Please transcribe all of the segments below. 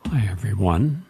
Hi, everyone.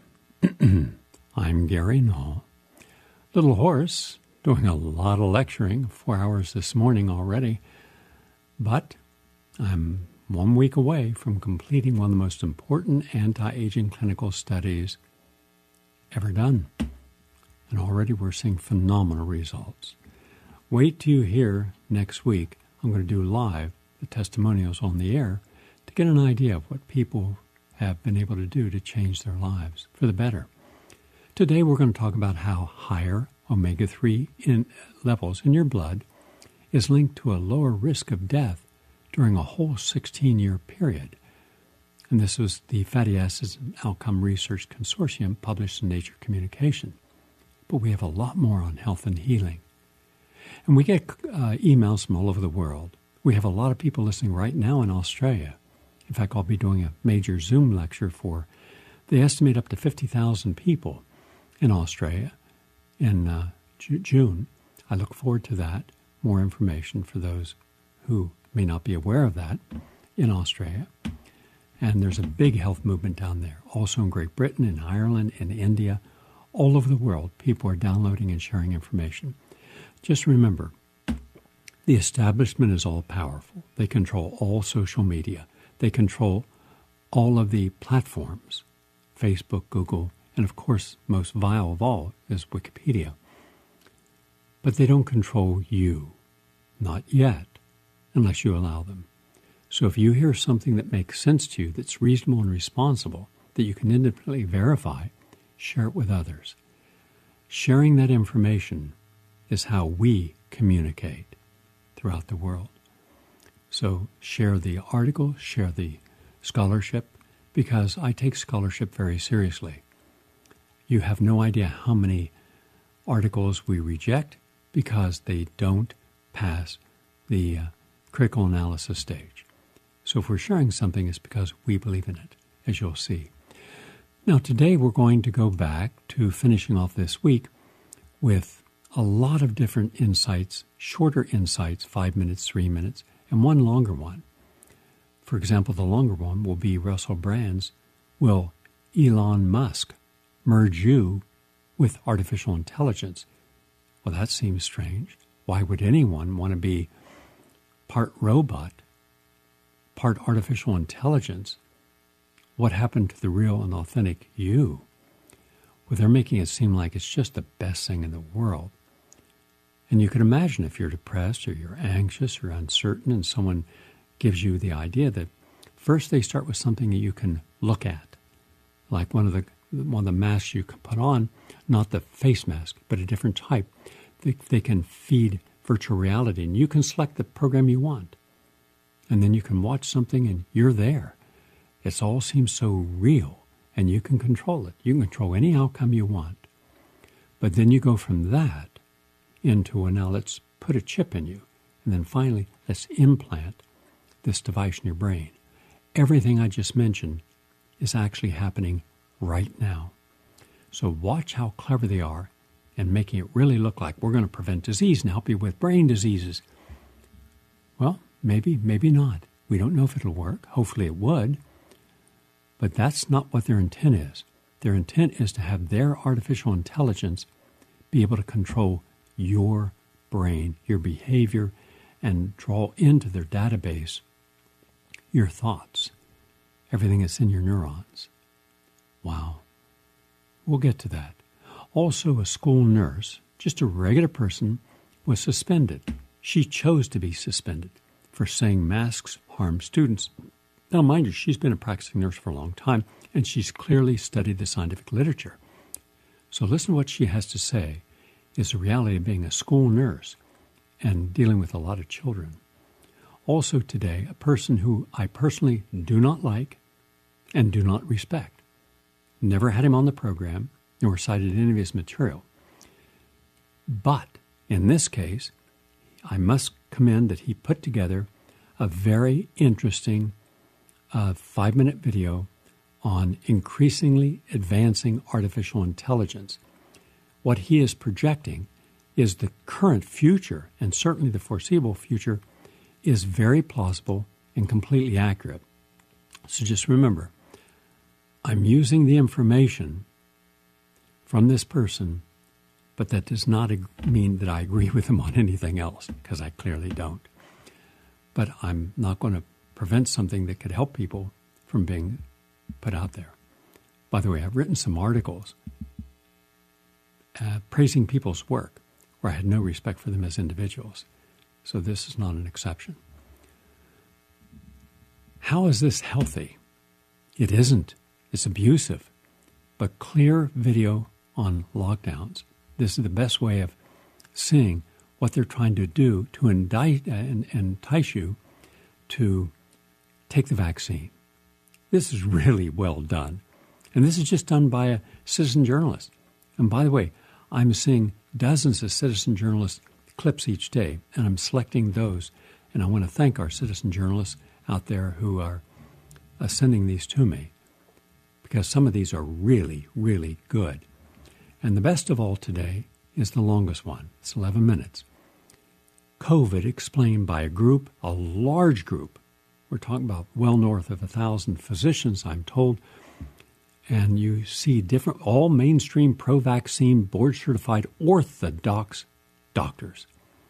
I'm Gary Null. Little Horse, doing a lot of lecturing, 4 hours this morning already, but I'm 1 week away from completing one of the most important anti-aging clinical studies ever done. And already we're seeing phenomenal results. Wait till you hear next week. I'm going to do live the testimonials on the air to get an idea of what people have been able to do to change their lives for the better. Today we're going to talk about how higher omega-3 levels in your blood is linked to a lower risk of death during a whole 16-year period. And this was the Fatty Acids and Outcome Research Consortium published in Nature Communication. But we have a lot more on health and healing. And we get emails from all over the world. We have a lot of people listening right now in Australia. In fact, I'll be doing a major Zoom lecture for, they estimate up to 50,000 people in Australia in June. I look forward to that. More information for those who may not be aware of that in Australia. And there's a big health movement down there. Also in Great Britain, in Ireland, in India, all over the world, people are downloading and sharing information. Just remember, the establishment is all powerful. They control all social media. They control all of the platforms, Facebook, Google, and of course, most vile of all is Wikipedia. But they don't control you. Not yet, unless you allow them. So if you hear something that makes sense to you, that's reasonable and responsible, that you can independently verify, share it with others. Sharing that information is how we communicate throughout the world. So share the article, share the scholarship, because I take scholarship very seriously. You have no idea how many articles we reject because they don't pass the critical analysis stage. So if we're sharing something, it's because we believe in it, as you'll see. Now, today we're going to go back to finishing off this week with a lot of different insights, shorter insights, 5 minutes, 3 minutes, and one longer one. For example, the longer one will be Russell Brand's, will Elon Musk merge you with artificial intelligence? Well, that seems strange. Why would anyone want to be part robot, part artificial intelligence? What happened to the real and authentic you? Well, they're making it seem like it's just the best thing in the world. And you can imagine if you're depressed or you're anxious or uncertain and someone gives you the idea that first they start with something that you can look at, like one of the masks you can put on, not the face mask, but a different type. They can feed virtual reality, and you can select the program you want. And then you can watch something and you're there. It all seems so real, and you can control it. You can control any outcome you want. But then you go from that into, well, now let's put a chip in you. And then finally, let's implant this device in your brain. Everything I just mentioned is actually happening right now. So watch how clever they are in making it really look like we're going to prevent disease and help you with brain diseases. Well, maybe not. We don't know if it'll work. Hopefully it would. But that's not what their intent is. Their intent is to have their artificial intelligence be able to control your brain, your behavior, and draw into their database your thoughts, everything that's in your neurons. Wow. We'll get to that. Also, a school nurse, just a regular person, was suspended. She chose to be suspended for saying masks harm students. Now, mind you, she's been a practicing nurse for a long time, and she's clearly studied the scientific literature. So listen to what she has to say is the reality of being a school nurse and dealing with a lot of children. Also today, a person who I personally do not like and do not respect. Never had him on the program, nor cited any of his material. But in this case, I must commend that he put together a very interesting 5-minute video on increasingly advancing artificial intelligence. What he is projecting is the current future, and certainly the foreseeable future, is very plausible and completely accurate. So just remember, I'm using the information from this person, but that does not mean that I agree with them on anything else, because I clearly don't. But I'm not going to prevent something that could help people from being put out there. By the way, I've written some articles praising people's work where I had no respect for them as individuals. So this is not an exception. How is this healthy? It isn't. It's abusive. But clear video on lockdowns. This is the best way of seeing what they're trying to do to entice you to take the vaccine. This is really well done. And this is just done by a citizen journalist. And by the way, I'm seeing dozens of citizen journalist clips each day, and I'm selecting those. And I want to thank our citizen journalists out there who are sending these to me, because some of these are really, really good. And the best of all today is the longest one. It's 11 minutes. COVID explained by a large group. We're talking about well north of 1,000 physicians, I'm told. And you see all mainstream pro-vaccine, board-certified orthodox doctors,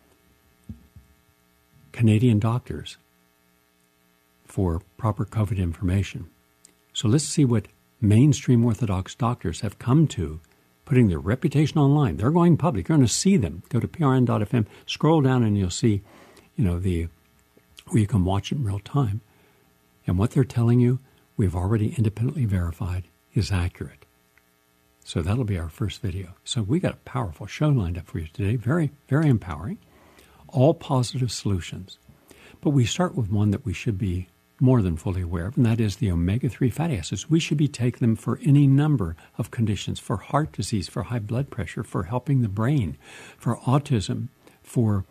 Canadian doctors, for proper COVID information. So let's see what mainstream orthodox doctors have come to, putting their reputation online. They're going public. You're going to see them. Go to prn.fm, scroll down, and you'll see, where you can watch it in real time. And what they're telling you, we've already independently verified is accurate. So that'll be our first video. So we got a powerful show lined up for you today. Very, very empowering. All positive solutions. But we start with one that we should be more than fully aware of, and that is the omega-3 fatty acids. We should be taking them for any number of conditions, for heart disease, for high blood pressure, for helping the brain, for autism, for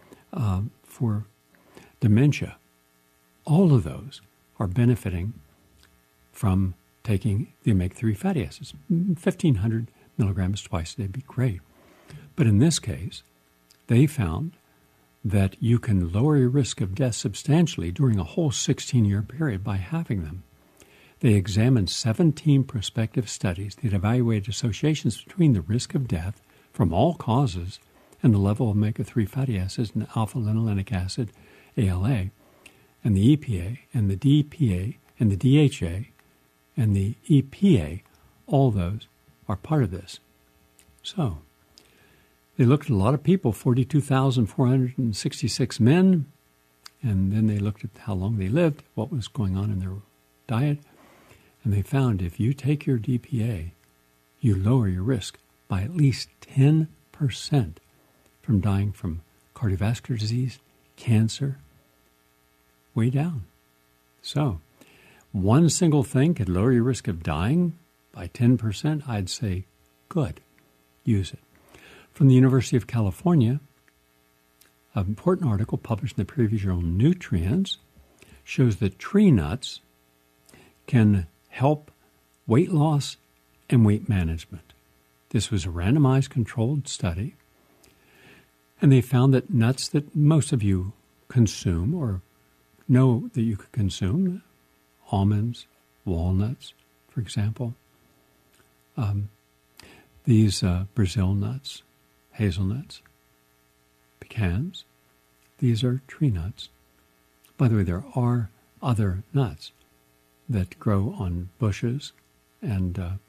dementia. All of those are benefiting from taking the omega-3 fatty acids. 1,500 milligrams twice a day would be great. But in this case, they found that you can lower your risk of death substantially during a whole 16-year period by having them. They examined 17 prospective studies that evaluated associations between the risk of death from all causes and the level of omega-3 fatty acids and alpha-linolenic acid, ALA, and the EPA, and the DPA, and the DHA, and the EPA. All those are part of this. So they looked at a lot of people, 42,466 men, and then they looked at how long they lived, what was going on in their diet, and they found if you take your DPA, you lower your risk by at least 10% from dying from cardiovascular disease, cancer, way down. So one single thing could lower your risk of dying by 10%. I'd say, good, use it. From the University of California, an important article published in the peer-reviewed journal Nutrients shows that tree nuts can help weight loss and weight management. This was a randomized controlled study, and they found that nuts that most of you consume or know that you could consume, almonds, walnuts, for example, these Brazil nuts, hazelnuts, pecans, these are tree nuts. By the way, there are other nuts that grow on bushes and are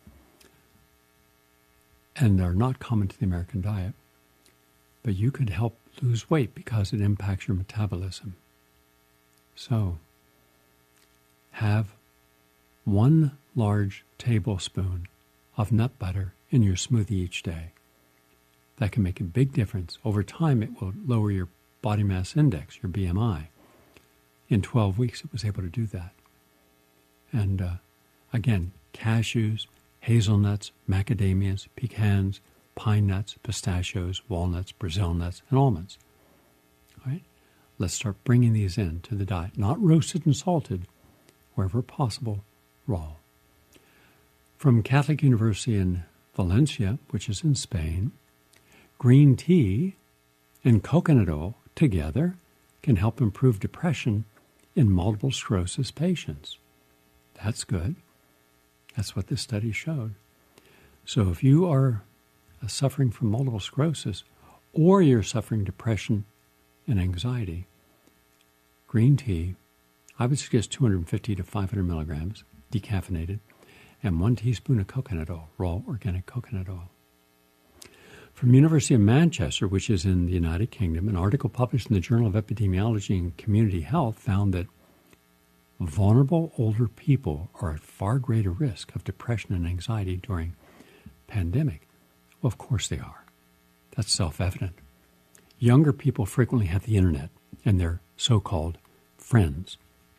not common to the American diet, but you could help lose weight because it impacts your metabolism. So, have 1 large tablespoon of nut butter in your smoothie each day. That can make a big difference. Over time, it will lower your body mass index, your BMI. In 12 weeks, it was able to do that. And again, cashews, hazelnuts, macadamias, pecans, pine nuts, pistachios, walnuts, Brazil nuts, and almonds. All right? Let's start bringing these into the diet. Not roasted and salted, wherever possible, raw. From Catholic University in Valencia, which is in Spain, green tea and coconut oil together can help improve depression in multiple sclerosis patients. That's good. That's what this study showed. So if you are suffering from multiple sclerosis or you're suffering depression and anxiety, green tea, I would suggest 250 to 500 milligrams, decaffeinated, and 1 teaspoon of coconut oil, raw organic coconut oil. From University of Manchester, which is in the United Kingdom, an article published in the Journal of Epidemiology and Community Health found that vulnerable older people are at far greater risk of depression and anxiety during pandemic. Well, of course they are. That's self-evident. Younger people frequently have the internet and their so-called friends.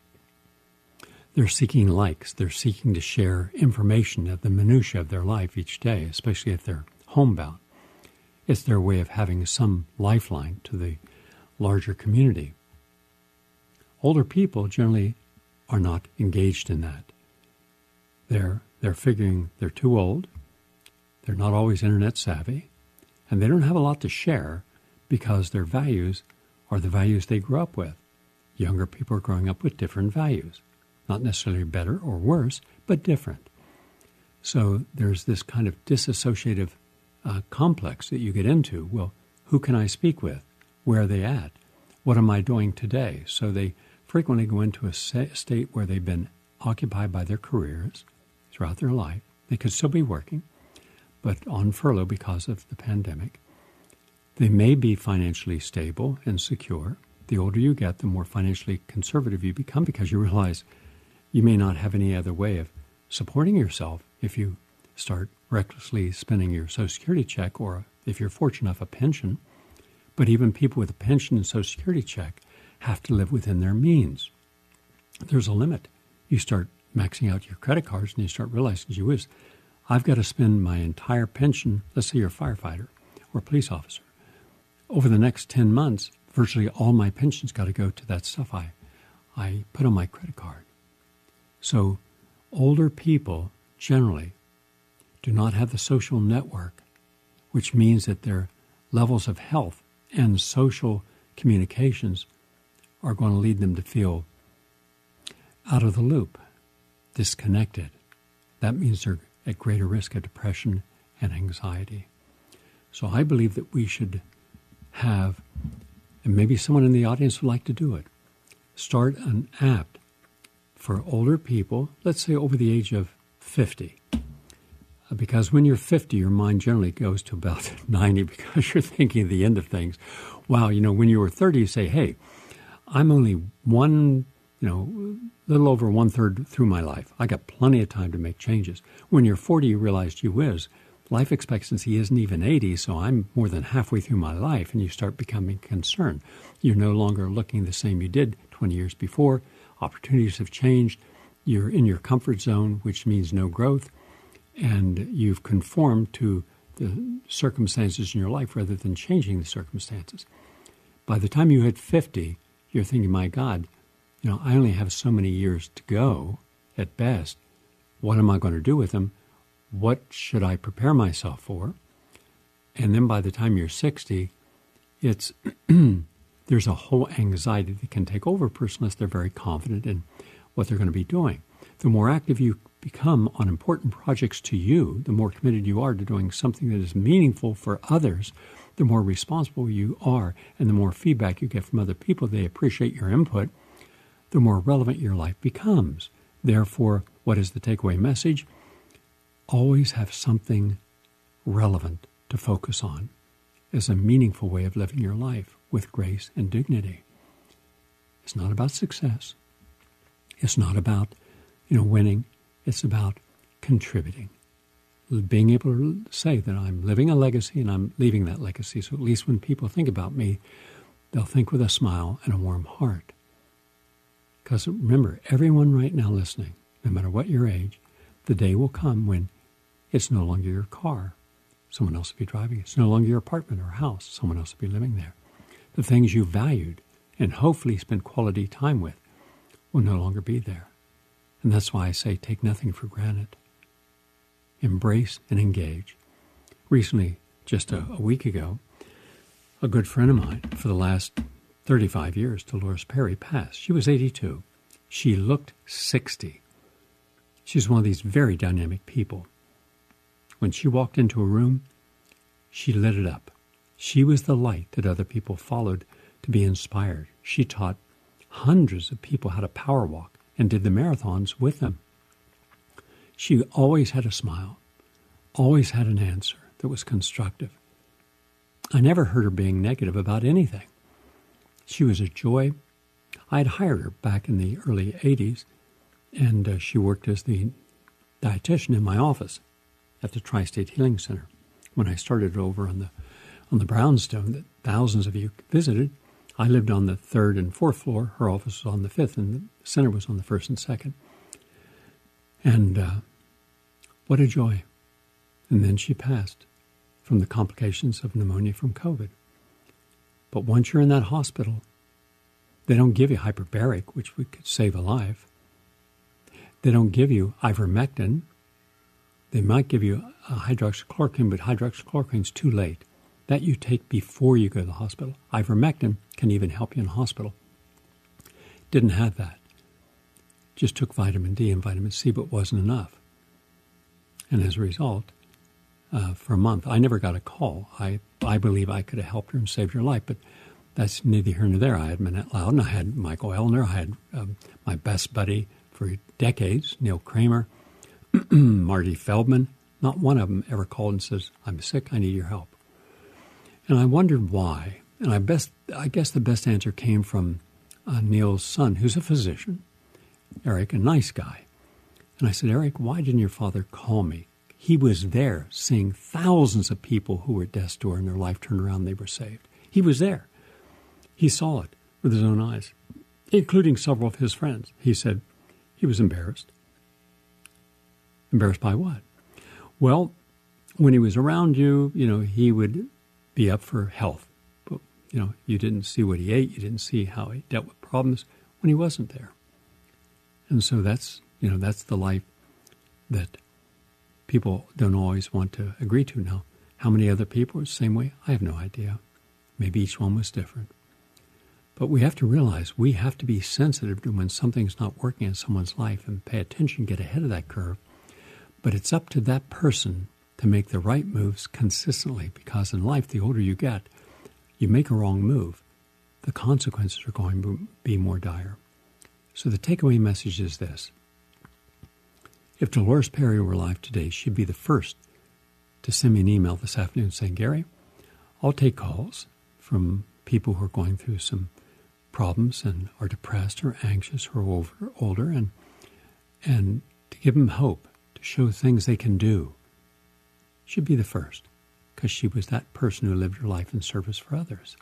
They're seeking likes. They're seeking to share information of the minutiae of their life each day, especially if they're homebound. It's their way of having some lifeline to the larger community. Older people generally are not engaged in that. They're figuring they're too old, they're not always internet savvy, and they don't have a lot to share because their values are the values they grew up with. Younger people are growing up with different values, not necessarily better or worse, but different. So there's this kind of disassociative complex that you get into. Well, who can I speak with? Where are they at? What am I doing today? So they frequently go into a state where they've been occupied by their careers throughout their life. They could still be working, but on furlough because of the pandemic. They may be financially stable and secure. The older you get, the more financially conservative you become because you realize you may not have any other way of supporting yourself if you start recklessly spending your Social Security check, or if you're fortunate enough, a pension. But even people with a pension and Social Security check have to live within their means. There's a limit. You start maxing out your credit cards and you start realizing, gee whiz, I've got to spend my entire pension, let's say you're a firefighter or a police officer. Over the next 10 months, virtually all my pension's got to go to that stuff I put on my credit card. So older people generally do not have the social network, which means that their levels of health and social communications are going to lead them to feel out of the loop, disconnected. That means they're at greater risk of depression and anxiety. So I believe that we should have, and maybe someone in the audience would like to do it, start an app for older people, let's say over the age of 50. Because when you're 50, your mind generally goes to about 90 because you're thinking of the end of things. Wow, when you were 30, you say, hey, I'm only little over 1/3 through my life. I got plenty of time to make changes. When you're 40, you realize, gee whiz, life expectancy isn't even 80, so I'm more than halfway through my life, and you start becoming concerned. You're no longer looking the same you did 20 years before. Opportunities have changed. You're in your comfort zone, which means no growth, and you've conformed to the circumstances in your life rather than changing the circumstances. By the time you hit 50, you're thinking, my God, I only have so many years to go at best. What am I going to do with them? What should I prepare myself for? And then by the time you're 60, it's there's a whole anxiety that can take over a person unless they're very confident in what they're going to be doing. The more active you become on important projects to you, the more committed you are to doing something that is meaningful for others, the more responsible you are, and the more feedback you get from other people, they appreciate your input, the more relevant your life becomes. Therefore, what is the takeaway message? Always have something relevant to focus on as a meaningful way of living your life with grace and dignity. It's not about success. It's not about, winning. It's about contributing. Being able to say that I'm living a legacy and I'm leaving that legacy. So at least when people think about me, they'll think with a smile and a warm heart. Because remember, everyone right now listening, no matter what your age, the day will come when it's no longer your car. Someone else will be driving it. It's no longer your apartment or house. Someone else will be living there. The things you valued and hopefully spent quality time with will no longer be there. And that's why I say take nothing for granted. Embrace and engage. Recently, just a week ago, a good friend of mine for the last 35 years, Dolores Perry, passed. She was 82. She looked 60. She's one of these very dynamic people. When she walked into a room, she lit it up. She was the light that other people followed to be inspired. She taught hundreds of people how to power walk and did the marathons with them. She always had a smile, always had an answer that was constructive. I never heard her being negative about anything. She was a joy. I had hired her back in the early 80s, and she worked as the dietitian in my office at the Tri-State Healing Center. When I started over on the brownstone that thousands of you visited, I lived on the 3rd and 4th floor. Her office was on the 5th, and the center was on the 1st and 2nd. And what a joy. And then she passed from the complications of pneumonia from COVID. But once you're in that hospital, they don't give you hyperbaric, which could save a life. They don't give you ivermectin. They might give you a hydroxychloroquine, but hydroxychloroquine's too late. That you take before you go to the hospital. Ivermectin can even help you in hospital. Didn't have that. Just took vitamin D and vitamin C, but wasn't enough. And as a result, for a month, I never got a call. I believe I could have helped her and saved her life, but that's neither here nor there. I had Manette Loudon, I had Michael Elner, I had my best buddy for decades, Neil Kramer, Marty Feldman. Not one of them ever called and says, "I'm sick, I need your help." And I wondered why. And I guess the best answer came from Neil's son, who's a physician, Eric, a nice guy. And I said, "Eric, why didn't your father call me?" He was there seeing thousands of people who were at death's door and their life turned around and they were saved. He was there. He saw it with his own eyes, including several of his friends. He said he was embarrassed. Embarrassed by what? Well, when he was around you, he would be up for health. But, you didn't see what he ate. You didn't see how he dealt with problems when he wasn't there. And so that's the life that people don't always want to agree to. Now, how many other people are the same way? I have no idea. Maybe each one was different. But we have to realize we have to be sensitive to when something's not working in someone's life and pay attention, get ahead of that curve. But it's up to that person to make the right moves consistently, because in life, the older you get, you make a wrong move, the consequences are going to be more dire. So the takeaway message is this. If Dolores Perry were alive today, she'd be the first to send me an email this afternoon saying, "Gary, I'll take calls from people who are going through some problems and are depressed or anxious or older, and to give them hope, to show things they can do." She'd be the first, because she was that person who lived her life in service for others.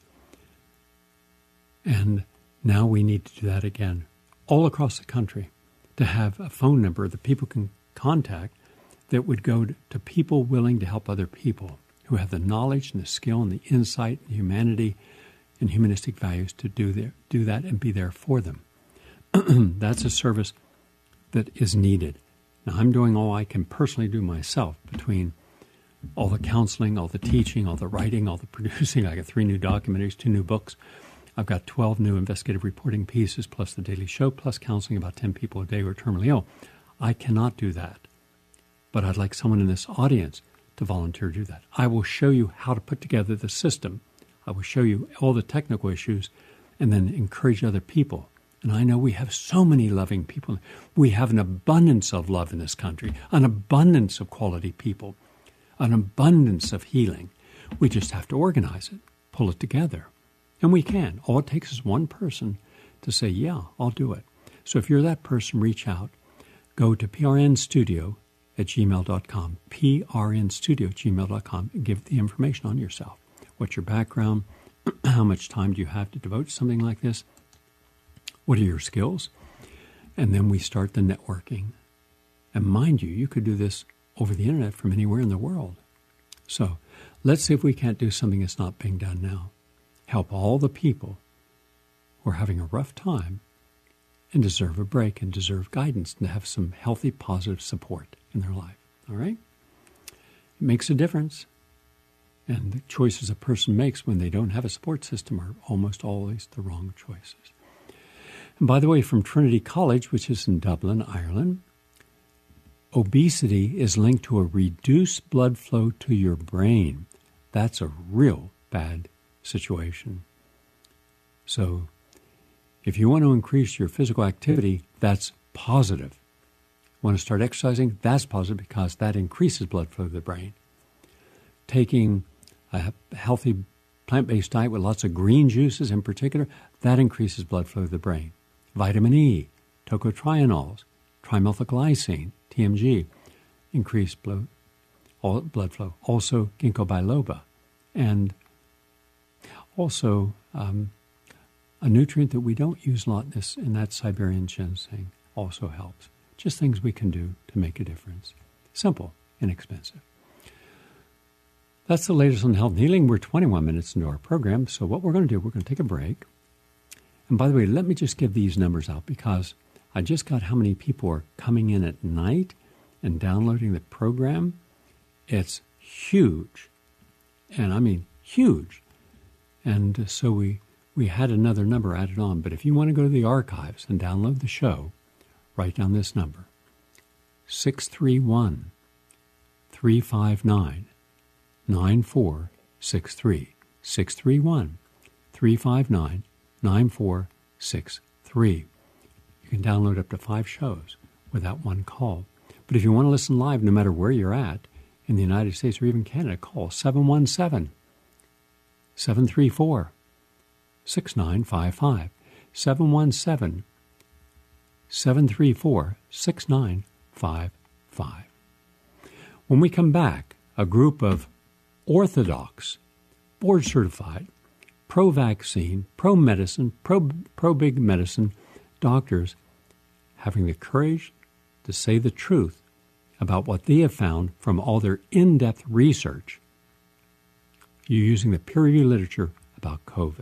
And now we need to do that again, all across the country, to have a phone number that people can contact that would go to people willing to help other people who have the knowledge and the skill and the insight and humanity and humanistic values to do that and be there for them. That's a service that is needed. Now, I'm doing all I can personally do myself between all the counseling, all the teaching, all the writing, all the producing. I got 3 new documentaries, 2 new books. I've got 12 new investigative reporting pieces, plus the Daily Show, plus counseling about 10 people a day who are terminally ill. I cannot do that. But I'd like someone in this audience to volunteer to do that. I will show you how to put together the system. I will show you all the technical issues and then encourage other people. And I know we have so many loving people. We have an abundance of love in this country, an abundance of quality people, an abundance of healing. We just have to organize it, pull it together. And we can. All it takes is one person to say, "Yeah, I'll do it." So if you're that person, reach out. Go to prnstudio@gmail.com, prnstudio@gmail.com, and give the information on yourself. What's your background? How much time do you have to devote to something like this? What are your skills? And then we start the networking. And mind you, you could do this over the internet from anywhere in the world. So let's see if we can't do something that's not being done now. Help all the people who are having a rough time and deserve a break and deserve guidance and to have some healthy, positive support in their life. All right? It makes a difference. And the choices a person makes when they don't have a support system are almost always the wrong choices. And by the way, from Trinity College, which is in Dublin, Ireland, obesity is linked to a reduced blood flow to your brain. That's a real bad situation. So if you want to increase your physical activity, that's positive. Want to start exercising? That's positive because that increases blood flow to the brain. Taking a healthy plant-based diet with lots of green juices in particular, that increases blood flow to the brain. Vitamin E, tocotrienols, trimethylglycine, TMG, increase blood flow. Also ginkgo biloba. And also a nutrient that we don't use a lot in that Siberian ginseng also helps. Just things we can do to make a difference. Simple, inexpensive. That's the latest on health and healing. We're 21 minutes into our program. So what we're going to do, we're going to take a break. And by the way, let me just give these numbers out because I just got how many people are coming in at night and downloading the program. It's huge. And I mean huge. And so we had another number added on. But if you want to go to the archives and download the show, write down this number, 631-359-9463, 631-359-9463. You can download up to 5 shows without one call. But if you want to listen live, no matter where you're at, in the United States or even Canada, call 717-734-6955, 717-734-6955. When we come back, a group of orthodox, board-certified, pro-vaccine, pro-medicine, pro-big medicine doctors having the courage to say the truth about what they have found from all their in-depth research, using the peer-reviewed literature about COVID.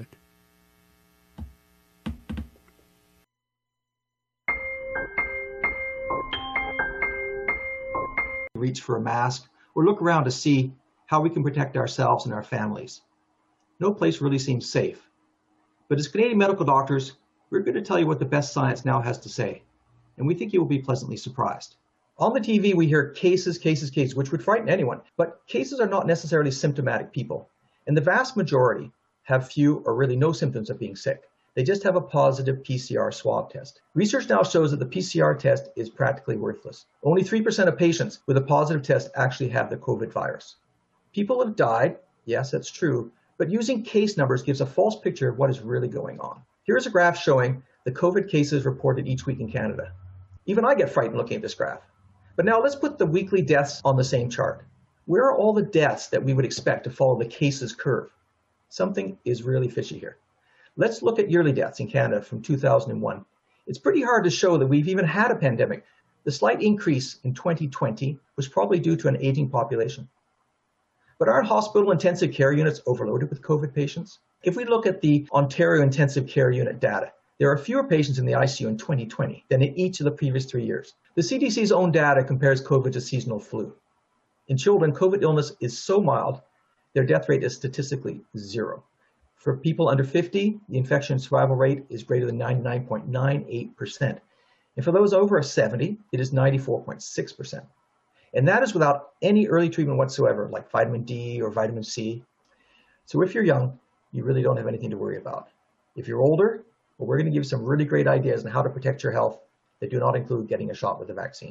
Reach for a mask or look around to see how we can protect ourselves and our families. No place really seems safe. But as Canadian medical doctors, we're going to tell you what the best science now has to say, and we think you will be pleasantly surprised. On the TV, we hear cases, which would frighten anyone, but cases are not necessarily symptomatic people, and the vast majority have few or really no symptoms of being sick. They just have a positive PCR swab test. Research now shows that the PCR test is practically worthless. Only 3% of patients with a positive test actually have the COVID virus. People have died, yes, that's true, but using case numbers gives a false picture of what is really going on. Here's a graph showing the COVID cases reported each week in Canada. Even I get frightened looking at this graph. But now let's put the weekly deaths on the same chart. Where are all the deaths that we would expect to follow the cases curve? Something is really fishy here. Let's look at yearly deaths in Canada from 2001. It's pretty hard to show that we've even had a pandemic. The slight increase in 2020 was probably due to an aging population. But aren't hospital intensive care units overloaded with COVID patients? If we look at the Ontario Intensive Care Unit data, there are fewer patients in the ICU in 2020 than in each of the previous 3 years. The CDC's own data compares COVID to seasonal flu. In children, COVID illness is so mild, their death rate is statistically 0. For people under 50, the infection survival rate is greater than 99.98%. And for those over 70, it is 94.6%. And that is without any early treatment whatsoever, like vitamin D or vitamin C. So if you're young, you really don't have anything to worry about. If you're older, well, we're going to give you some really great ideas on how to protect your health that do not include getting a shot with a vaccine.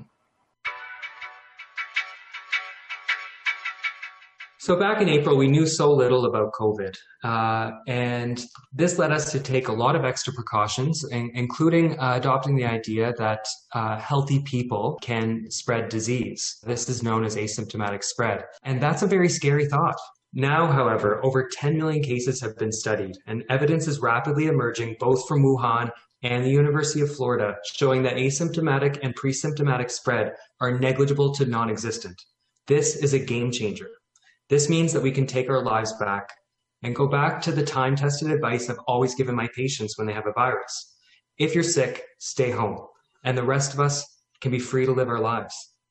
So back in April, we knew so little about COVID, and this led us to take a lot of extra precautions, including adopting the idea that healthy people can spread disease. This is known as asymptomatic spread, and that's a very scary thought. Now, however, over 10 million cases have been studied, and evidence is rapidly emerging both from Wuhan and the University of Florida, showing that asymptomatic and pre-symptomatic spread are negligible to non-existent. This is a game changer. This means that we can take our lives back and go back to the time-tested advice I've always given my patients when they have a virus. If you're sick, stay home, and the rest of us can be free to live our lives.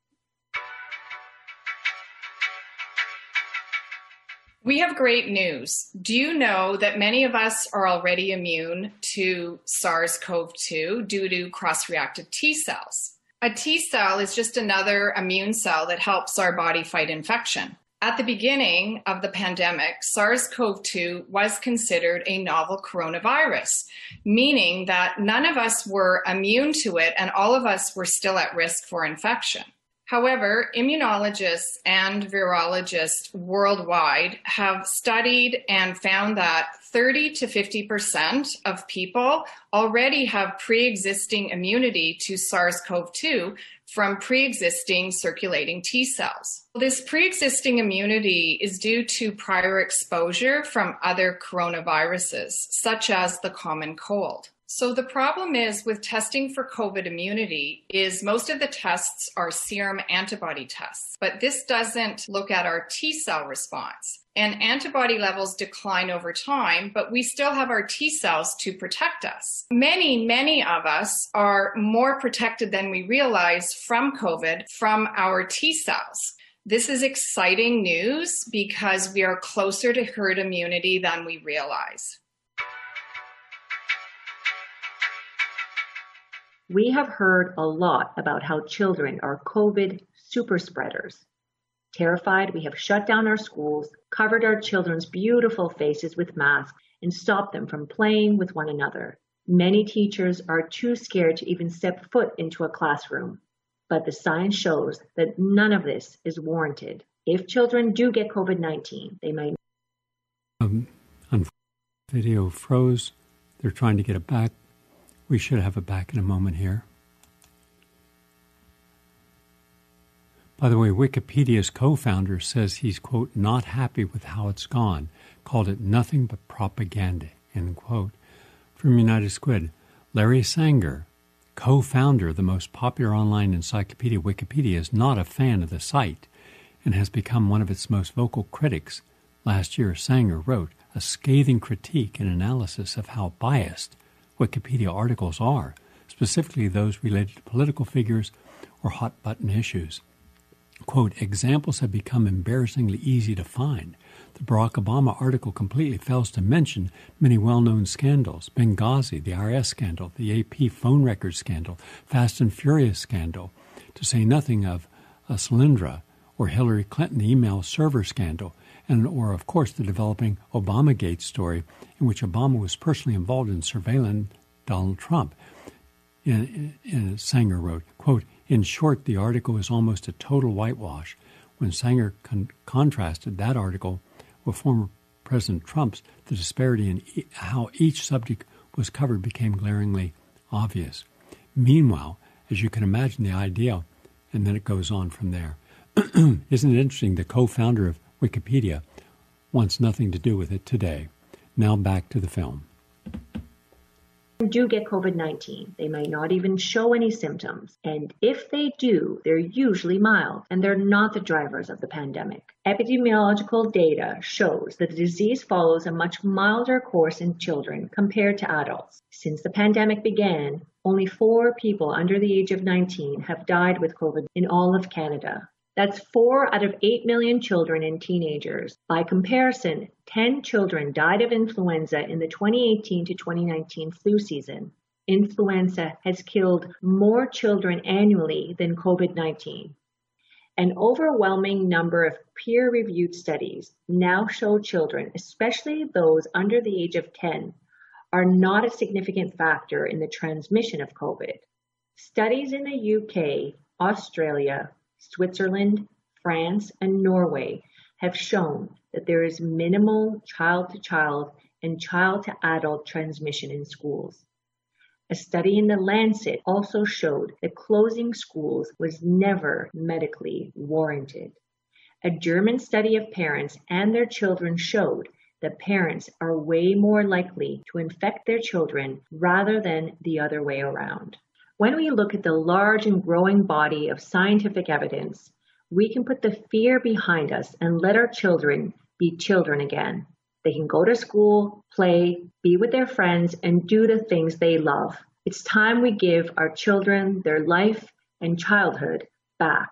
We have great news. Do you know that many of us are already immune to SARS-CoV-2 due to cross-reactive T cells? A T cell is just another immune cell that helps our body fight infection. At the beginning of the pandemic, SARS-CoV-2 was considered a novel coronavirus, meaning that none of us were immune to it and all of us were still at risk for infection. However, immunologists and virologists worldwide have studied and found that 30 to 50% of people already have pre-existing immunity to SARS-CoV-2 from pre-existing circulating T cells. This pre-existing immunity is due to prior exposure from other coronaviruses, such as the common cold. So the problem is with testing for COVID immunity is most of the tests are serum antibody tests, but this doesn't look at our T cell response. And antibody levels decline over time, but we still have our T cells to protect us. Many of us are more protected than we realize from COVID from our T cells. This is exciting news because we are closer to herd immunity than we realize. We have heard a lot about how children are COVID super spreaders. Terrified, we have shut down our schools, covered our children's beautiful faces with masks, and stopped them from playing with one another. Many teachers are too scared to even step foot into a classroom. But the science shows that none of this is warranted. If children do get COVID-19, they might... Video froze. They're trying to get it back. We should have it back in a moment here. By the way, Wikipedia's co-founder says he's, quote, not happy with how it's gone, called it nothing but propaganda, end quote. From United Squid, Larry Sanger, co-founder of the most popular online encyclopedia, Wikipedia, is not a fan of the site and has become one of its most vocal critics. Last year, Sanger wrote a scathing critique and analysis of how biased Wikipedia articles are, specifically those related to political figures or hot-button issues. Quote, examples have become embarrassingly easy to find. The Barack Obama article completely fails to mention many well-known scandals: Benghazi, the IRS scandal, the AP phone record scandal, Fast and Furious scandal, to say nothing of Solyndra or Hillary Clinton email server scandal, or, of course, the developing Obamagate story in which Obama was personally involved in surveilling Donald Trump. Sanger wrote, quote, in short, the article is almost a total whitewash. When Sanger contrasted that article with former President Trump's, the disparity in how each subject was covered became glaringly obvious. Meanwhile, as you can imagine the idea, and then it goes on from there. Isn't it interesting, the co-founder of Wikipedia wants nothing to do with it today. Now back to the film. Do get COVID-19. They might not even show any symptoms. And if they do, they're usually mild, and they're not the drivers of the pandemic. Epidemiological data shows that the disease follows a much milder course in children compared to adults. Since the pandemic began, only 4 people under the age of 19 have died with COVID in all of Canada. That's 4 out of 8 million children and teenagers. By comparison, 10 children died of influenza in the 2018 to 2019 flu season. Influenza has killed more children annually than COVID-19. An overwhelming number of peer-reviewed studies now show children, especially those under the age of 10, are not a significant factor in the transmission of COVID. Studies in the UK, Australia, Switzerland, France, and Norway have shown that there is minimal child-to-child and child-to-adult transmission in schools. A study in The Lancet also showed that closing schools was never medically warranted. A German study of parents and their children showed that parents are way more likely to infect their children rather than the other way around. When we look at the large and growing body of scientific evidence, we can put the fear behind us and let our children be children again. They can go to school, play, be with their friends, and do the things they love. It's time we give our children their life and childhood back.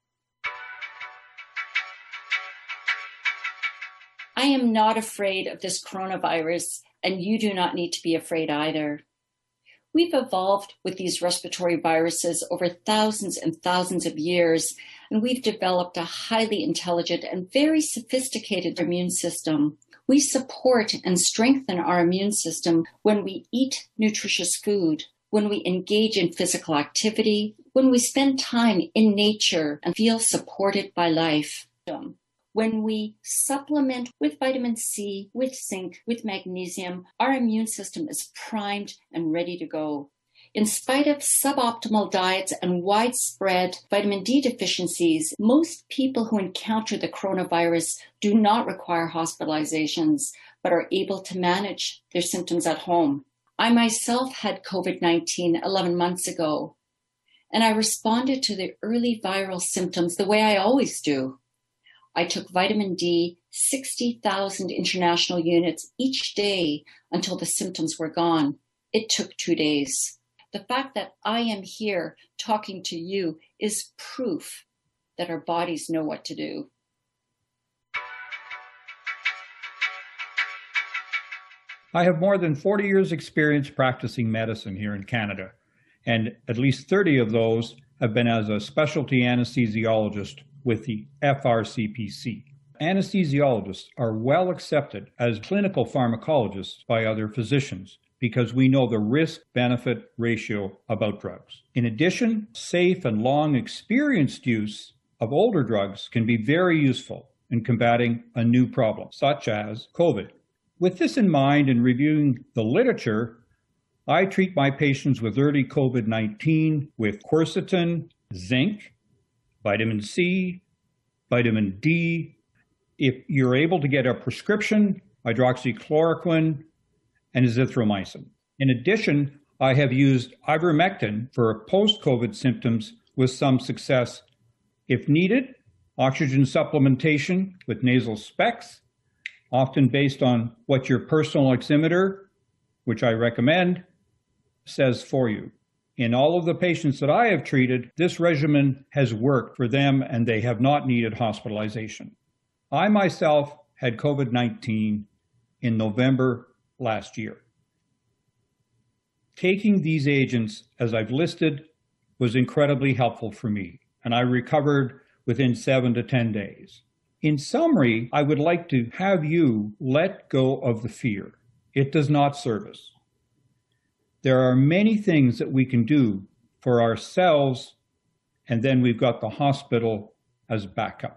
I am not afraid of this coronavirus, and you do not need to be afraid either. We've evolved with these respiratory viruses over thousands and thousands of years, and we've developed a highly intelligent and very sophisticated immune system. We support and strengthen our immune system when we eat nutritious food, when we engage in physical activity, when we spend time in nature and feel supported by life. When we supplement with vitamin C, with zinc, with magnesium, our immune system is primed and ready to go. In spite of suboptimal diets and widespread vitamin D deficiencies, most people who encounter the coronavirus do not require hospitalizations, but are able to manage their symptoms at home. I myself had COVID-19 11 months ago, and I responded to the early viral symptoms the way I always do. I took vitamin D, 60,000 international units each day until the symptoms were gone. It took 2 days. The fact that I am here talking to you is proof that our bodies know what to do. I have more than 40 years' experience practicing medicine here in Canada, and at least 30 of those have been as a specialty anesthesiologist with the FRCPC. Anesthesiologists are well accepted as clinical pharmacologists by other physicians because we know the risk-benefit ratio about drugs. In addition, safe and long experienced use of older drugs can be very useful in combating a new problem, such as COVID. With this in mind and reviewing the literature, I treat my patients with early COVID-19 with quercetin, zinc, vitamin C, vitamin D. If you're able to get a prescription, hydroxychloroquine, and azithromycin. In addition, I have used ivermectin for post-COVID symptoms with some success. If needed, oxygen supplementation with nasal specs, often based on what your personal oximeter, which I recommend, says for you. In all of the patients that I have treated, this regimen has worked for them and they have not needed hospitalization. I myself had COVID-19 in November last year. Taking these agents, as I've listed, was incredibly helpful for me, and I recovered within 7 to 10 days. In summary, I would like to have you let go of the fear. It does not serve us. There are many things that we can do for ourselves, and then we've got the hospital as backup.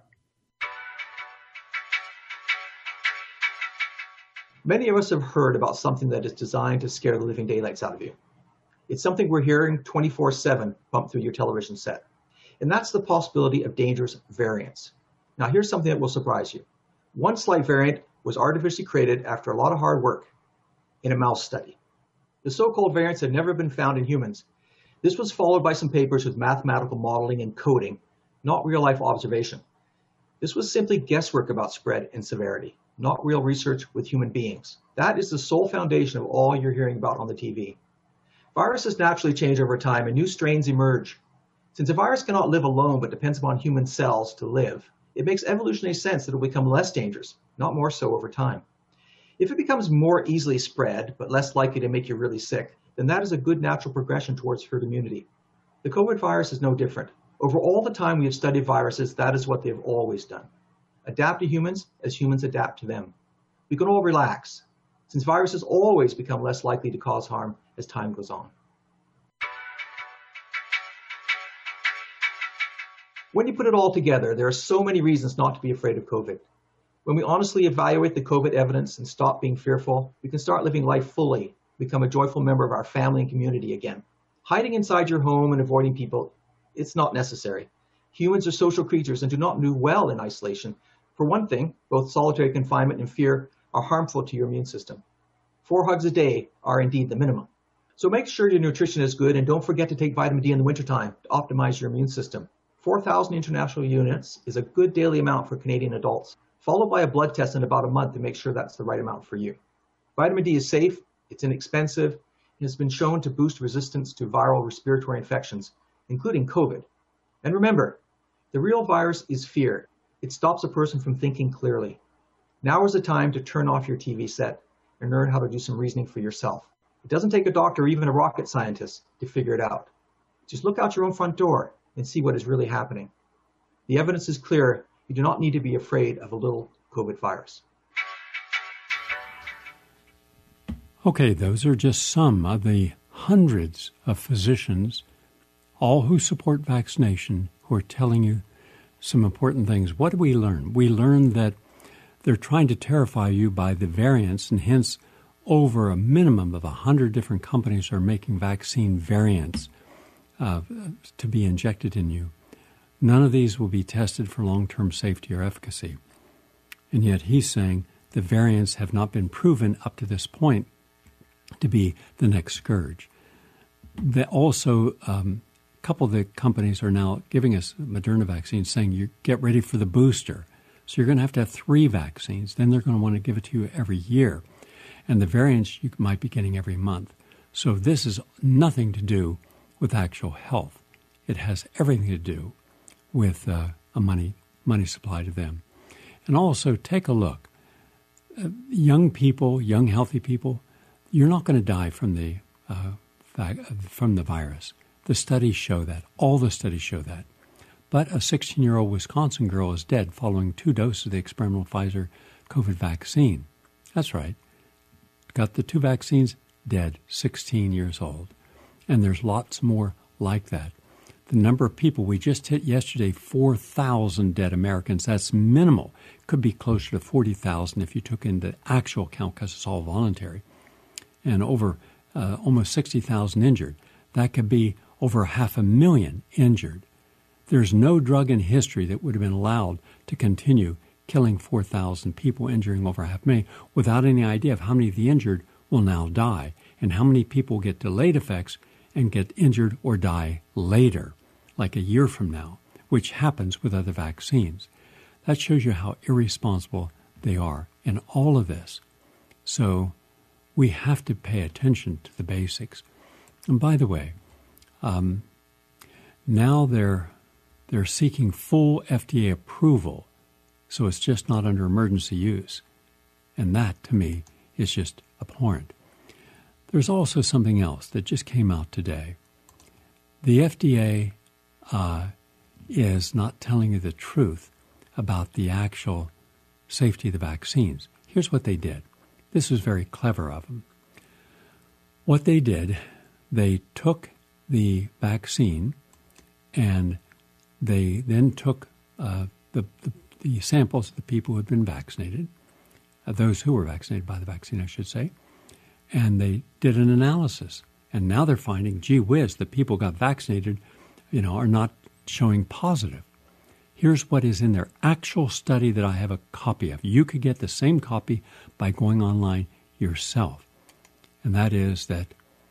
Many of us have heard about something that is designed to scare the living daylights out of you. It's something we're hearing 24/7 bump through your television set, and that's the possibility of dangerous variants. Now here's something that will surprise you. One slight variant was artificially created after a lot of hard work in a mouse study. The so-called variants have never been found in humans. This was followed by some papers with mathematical modeling and coding, not real-life observation. This was simply guesswork about spread and severity, not real research with human beings. That is the sole foundation of all you're hearing about on the TV. Viruses naturally change over time and new strains emerge. Since a virus cannot live alone but depends upon human cells to live, it makes evolutionary sense that it will become less dangerous, not more so over time. If it becomes more easily spread, but less likely to make you really sick, then that is a good natural progression towards herd immunity. The COVID virus is no different. Over all the time we have studied viruses, that is what they have always done. Adapt to humans as humans adapt to them. We can all relax, since viruses always become less likely to cause harm as time goes on. When you put it all together, there are so many reasons not to be afraid of COVID. When we honestly evaluate the COVID evidence and stop being fearful, we can start living life fully, become a joyful member of our family and community again. Hiding inside your home and avoiding people, it's not necessary. Humans are social creatures and do not do well in isolation. For one thing, both solitary confinement and fear are harmful to your immune system. 4 hugs a day are indeed the minimum. So make sure your nutrition is good and don't forget to take vitamin D in the wintertime to optimize your immune system. 4,000 international units is a good daily amount for Canadian adults, followed by a blood test in about a month to make sure that's the right amount for you. Vitamin D is safe, it's inexpensive, and has been shown to boost resistance to viral respiratory infections, including COVID. And remember, the real virus is fear. It stops a person from thinking clearly. Now is the time to turn off your TV set and learn how to do some reasoning for yourself. It doesn't take a doctor or even a rocket scientist to figure it out. Just look out your own front door and see what is really happening. The evidence is clear. You do not need to be afraid of a little COVID virus. Okay, those are just some of the hundreds of physicians, all who support vaccination, who are telling you some important things. What do we learn? We learn that they're trying to terrify you by the variants, and hence over a minimum of 100 different companies are making vaccine variants to be injected in you. None of these will be tested for long-term safety or efficacy. And yet he's saying the variants have not been proven up to this point to be the next scourge. Also, a couple of the companies are now giving us Moderna vaccines saying you get ready for the booster. So you're going to have 3 vaccines. Then they're going to want to give it to you every year. And the variants you might be getting every month. So this is nothing to do with actual health. It has everything to do with a money supply to them. And also take a look. Young people, young healthy people, you're not going to die from the virus. The studies show that. All the studies show that. But a 16-year-old Wisconsin girl is dead following 2 doses of the experimental Pfizer COVID vaccine. That's right. Got the 2 vaccines, dead, 16 years old. And there's lots more like that. The number of people, we just hit yesterday 4,000 dead Americans. That's minimal. Could be closer to 40,000 if you took into actual count because it's all voluntary. And over almost 60,000 injured. That could be over 500,000 injured. There's no drug in history that would have been allowed to continue killing 4,000 people, injuring over 500,000, without any idea of how many of the injured will now die and how many people get delayed effects and get injured or die later, like a year from now, which happens with other vaccines. That shows you how irresponsible they are in all of this. So we have to pay attention to the basics. And by the way, now they're seeking full FDA approval, so it's just not under emergency use. And that, to me, is just abhorrent. There's also something else that just came out today. The FDA is not telling you the truth about the actual safety of the vaccines. Here's what they did. This was very clever of them. What they did, they took the vaccine and they then took the samples of the people who had been vaccinated, those who were vaccinated by the vaccine, I should say, and they did an analysis. And now they're finding, gee whiz, the people who got vaccinated, are not showing positive. Here's what is in their actual study that I have a copy of. You could get the same copy by going online yourself. And that is that,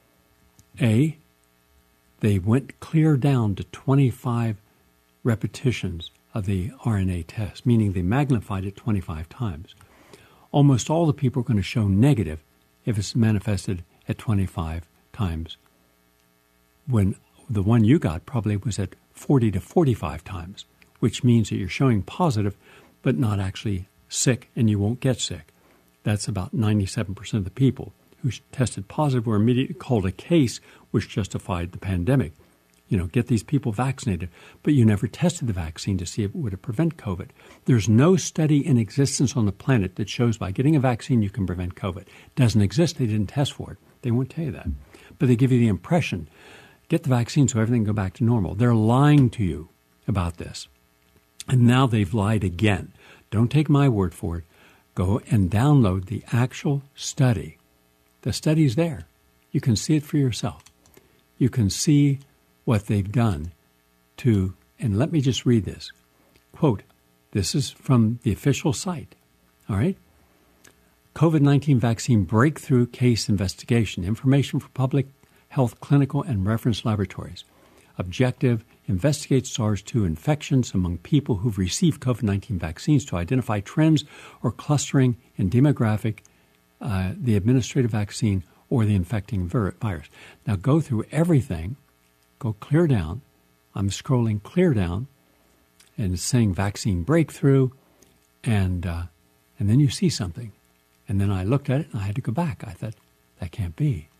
A, they went clear down to 25 repetitions of the RNA test, meaning they magnified it 25 times. Almost all the people are going to show negative if it's manifested at 25 times, when the one you got probably was at 40 to 45 times, which means that you're showing positive but not actually sick, and you won't get sick. That's about 97% of the people who tested positive were immediately called a case, which justified the pandemic. Get these people vaccinated, but you never tested the vaccine to see if it would prevent COVID. There's no study in existence on the planet that shows by getting a vaccine you can prevent COVID. It doesn't exist. They didn't test for it. They won't tell you that. But they give you the impression, get the vaccine so everything can go back to normal. They're lying to you about this. And now they've lied again. Don't take my word for it. Go and download the actual study. The study's there. You can see it for yourself. You can see what they've done to, and let me just read this. Quote, this is from the official site, all right? COVID-19 vaccine breakthrough case investigation, information for public health, clinical, and reference laboratories. Objective, investigate SARS-2 infections among people who've received COVID-19 vaccines to identify trends or clustering in demographic, the administrative vaccine, or the infecting virus. Now go through everything. Go clear down. I'm scrolling clear down, and it's saying vaccine breakthrough, and then you see something. And then I looked at it, and I had to go back. I thought, that can't be.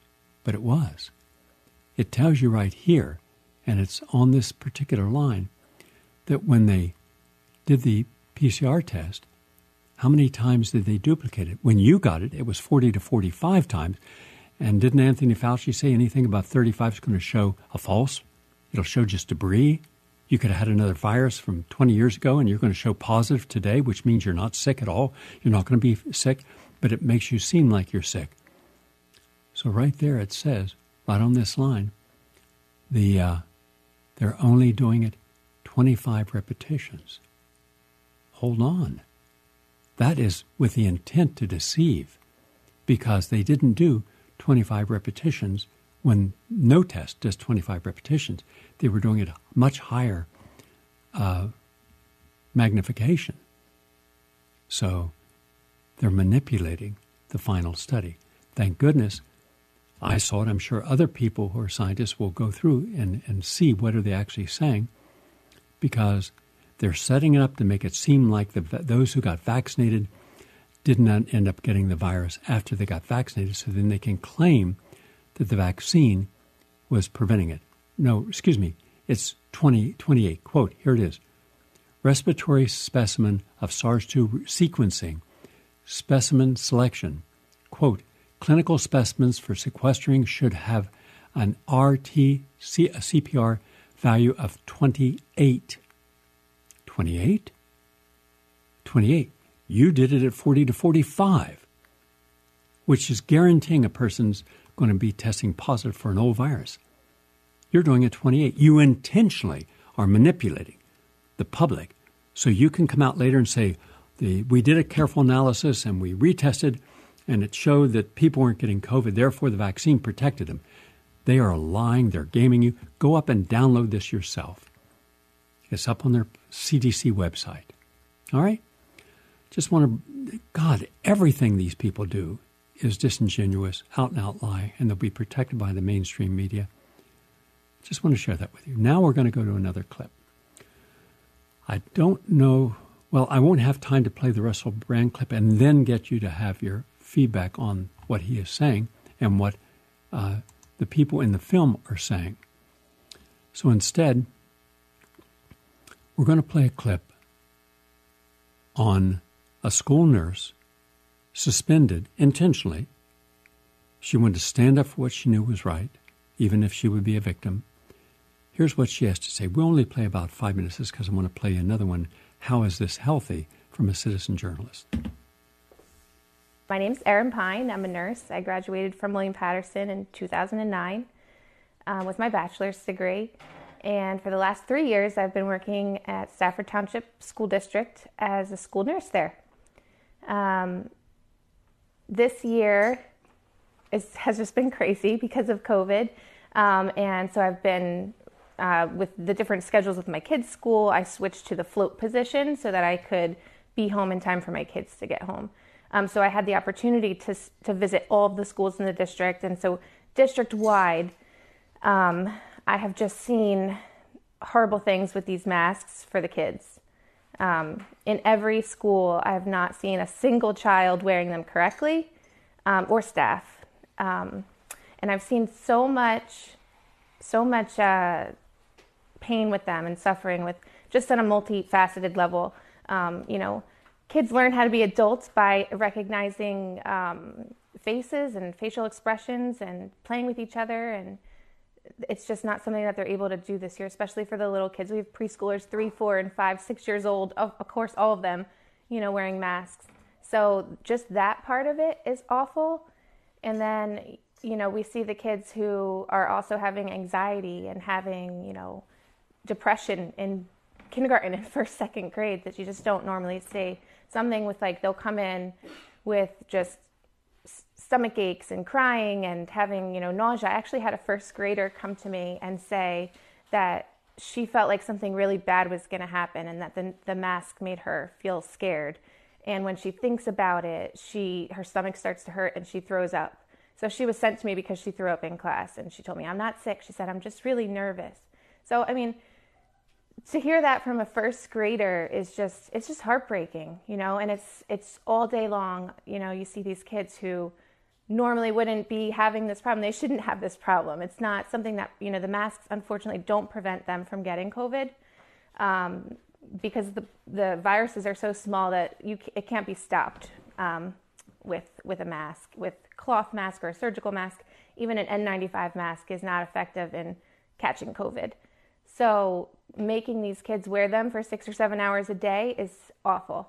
but it was. It tells you right here, and it's on this particular line, that when they did the PCR test, how many times did they duplicate it? When you got it, it was 40 to 45 times. And didn't Anthony Fauci say anything about 35 is going to show a false? It'll show just debris. You could have had another virus from 20 years ago, and you're going to show positive today, which means you're not sick at all. You're not going to be sick, but it makes you seem like you're sick. So right there it says, right on this line, they're only doing it 25 repetitions. Hold on. That is with the intent to deceive, because they didn't do 25 repetitions when no test does 25 repetitions. They were doing it much higher magnification. So they're manipulating the final study. Thank goodness I saw it. I'm sure other people who are scientists will go through and see what are they actually saying, because they're setting it up to make it seem like those who got vaccinated did not end up getting the virus after they got vaccinated, so then they can claim that the vaccine was preventing it. No, excuse me, it's 2028. Quote, here it is. Respiratory specimen of SARS-2 sequencing, specimen selection. Quote, clinical specimens for sequestering should have an CPR value of 28. 28? 28. You did it at 40 to 45, which is guaranteeing a person's going to be testing positive for an old virus. You're doing it 28. You intentionally are manipulating the public so you can come out later and say, we did a careful analysis and we retested and it showed that people weren't getting COVID, therefore the vaccine protected them. They are lying. They're gaming you. Go up and download this yourself. It's up on their CDC website. All right? Just want to, God, everything these people do is disingenuous, out and out lie, and they'll be protected by the mainstream media. Just want to share that with you. Now we're going to go to another clip. I don't know, well, I won't have time to play the Russell Brand clip and then get you to have your feedback on what he is saying and what the people in the film are saying. So instead, we're going to play a clip on a school nurse suspended intentionally. She wanted to stand up for what she knew was right, even if she would be a victim. Here's what she has to say. We'll only play about 5 minutes because I want to play another one. How is this healthy? From a citizen journalist. My name's Erin Pine. I'm a nurse. I graduated from William Patterson in 2009 with my bachelor's degree. And for the last 3 years, I've been working at Stafford Township School District as a school nurse there. This year has just been crazy because of COVID. And so I've been, with the different schedules with my kids' school, I switched to the float position so that I could be home in time for my kids to get home. So I had the opportunity to visit all of the schools in the district. And so district-wide, I have just seen horrible things with these masks for the kids. In every school, I have not seen a single child wearing them correctly, or staff. And I've seen so much pain with them and suffering with just on a multifaceted level. Kids learn how to be adults by recognizing faces and facial expressions and playing with each other, and it's just not something that they're able to do this year, especially for the little kids. We have preschoolers 3, 4, and 5, 6 years old, of course, all of them, wearing masks. So just that part of it is awful. And then, we see the kids who are also having anxiety and having, depression in kindergarten and first, second grade that you just don't normally see. Something with they'll come in with just stomach aches and crying and having, nausea. I actually had a first grader come to me and say that she felt like something really bad was going to happen and that the mask made her feel scared. And when she thinks about it, her stomach starts to hurt and she throws up. So she was sent to me because she threw up in class, and she told me, I'm not sick. She said, I'm just really nervous. So, to hear that from a first grader it's just heartbreaking, and it's all day long. You see these kids who normally wouldn't be having this problem. They shouldn't have this problem. It's not something that, the masks unfortunately don't prevent them from getting COVID, because the viruses are so small that it can't be stopped with a mask. With cloth mask or a surgical mask, even an N95 mask is not effective in catching COVID. So making these kids wear them for 6 or 7 hours a day is awful.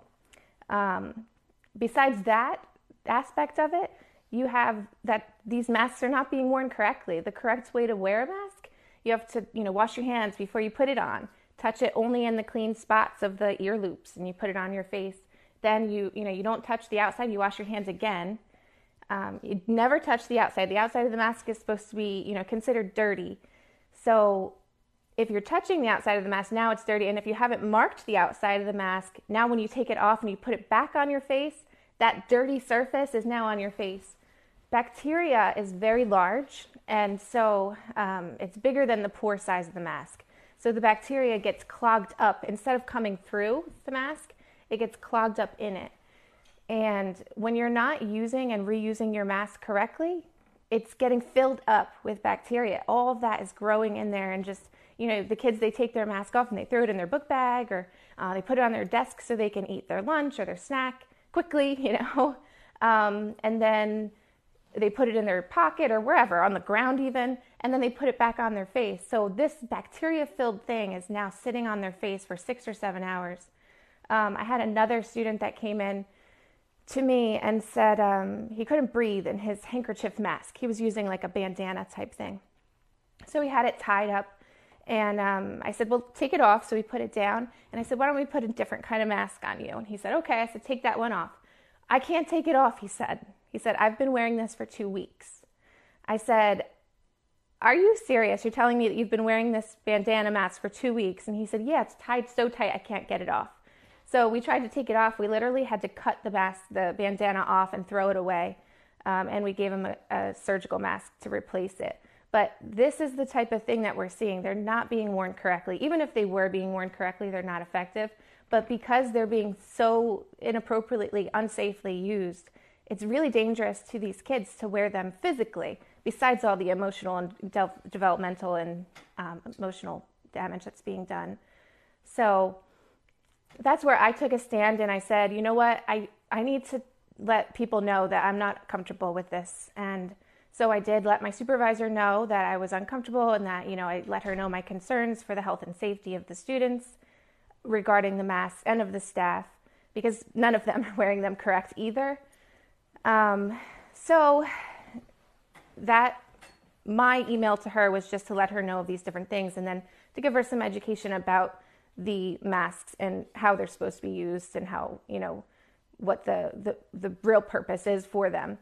Besides that aspect of it, you have that these masks are not being worn correctly. The correct way to wear a mask, you have to, wash your hands before you put it on. Touch it only in the clean spots of the ear loops, and you put it on your face. Then you don't touch the outside. You wash your hands again. You never touch the outside. The outside of the mask is supposed to be, considered dirty. So if you're touching the outside of the mask, now it's dirty. And if you haven't marked the outside of the mask, now when you take it off and you put it back on your face, that dirty surface is now on your face. Bacteria is very large, and so it's bigger than the pore size of the mask. So the bacteria gets clogged up. Instead of coming through the mask, it gets clogged up in it. And when you're not using and reusing your mask correctly, it's getting filled up with bacteria. All of that is growing in there, and just, the kids, they take their mask off and they throw it in their book bag, or they put it on their desk so they can eat their lunch or their snack quickly, and then they put it in their pocket or wherever, on the ground even, and then they put it back on their face. So this bacteria-filled thing is now sitting on their face for 6 or 7 hours. I had another student that came in to me and said he couldn't breathe in his handkerchief mask. He was using like a bandana type thing. So he had it tied up, and I said, well, take it off. So we put it down, and I said, why don't we put a different kind of mask on you? And he said, okay. I said, take that one off. I can't take it off, he said. He said, I've been wearing this for 2 weeks. I said, are you serious? You're telling me that you've been wearing this bandana mask for 2 weeks? And he said, yeah, it's tied so tight I can't get it off. So we tried to take it off. We literally had to cut the bandana off and throw it away. And we gave him a surgical mask to replace it. But this is the type of thing that we're seeing. They're not being worn correctly. Even if they were being worn correctly, they're not effective. But because they're being so inappropriately, unsafely used, it's really dangerous to these kids to wear them physically, besides all the emotional and developmental and emotional damage that's being done. So that's where I took a stand, and I said, you know what, I need to let people know that I'm not comfortable with this. And so I did let my supervisor know that I was uncomfortable, and that, I let her know my concerns for the health and safety of the students regarding the masks and of the staff, because none of them are wearing them correct either. So that my email to her was just to let her know of these different things, and then to give her some education about the masks and how they're supposed to be used, and how, what the real purpose is for them.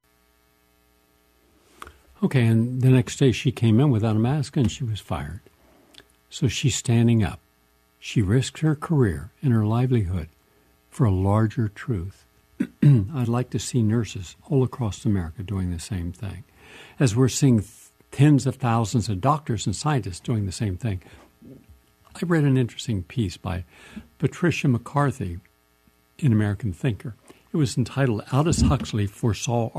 Okay, and the next day she came in without a mask and she was fired. So she's standing up. She risked her career and her livelihood for a larger truth. I'd like to see nurses all across America doing the same thing, as we're seeing tens of thousands of doctors and scientists doing the same thing. I read an interesting piece by Patricia McCarthy in American Thinker. It was entitled "Aldous Huxley foresaw